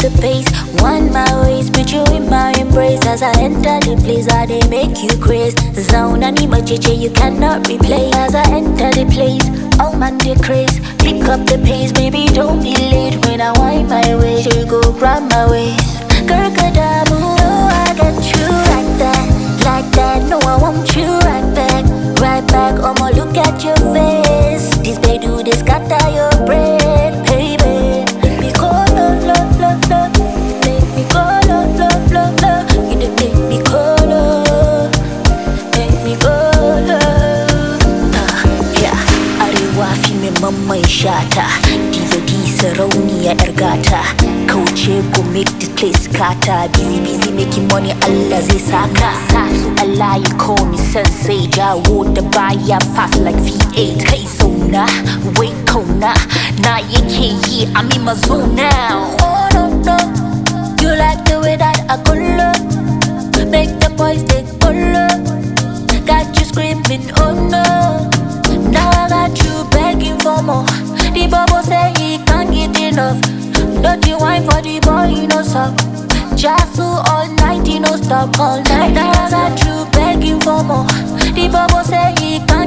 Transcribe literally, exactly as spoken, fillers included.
the pace. One my ways, put you in my embrace. As I enter the place, I they make you craze. Zone anima chiche, you cannot replace. As I enter the place, all man they craze. Pick up the pace, baby, don't be late. When I wind my way, you go grab my waist. Kirkadamu, no, I got you like that, like that. No, I want you right back, right back. I'ma look at your face. This they do, this scatter your brain, baby. Make me go, love, love, love, love. Make me go, love, love, love, love. You done make me go, love. Make me go, love. Ah, yeah. Arewa fi me mamma shata. Diva di sarauniya yar gata. Kauce go make this place scatter. Busy, busy making money, Allah zai saka. Sasu Allah you call me sensei. Jawo da baya fast like V eight. Kai zauna, wai kauna. Na yake yi, I'm in my zone now. Oh no, no. You like the way that I color. Make the boys they color. Got you screaming, oh no. Now I got you begging for more. The bubble say he can't get enough. Don't you whine for the boy, you know stop. Just do all night, you know stop all night. Now I got you begging for more. The bubble say he can't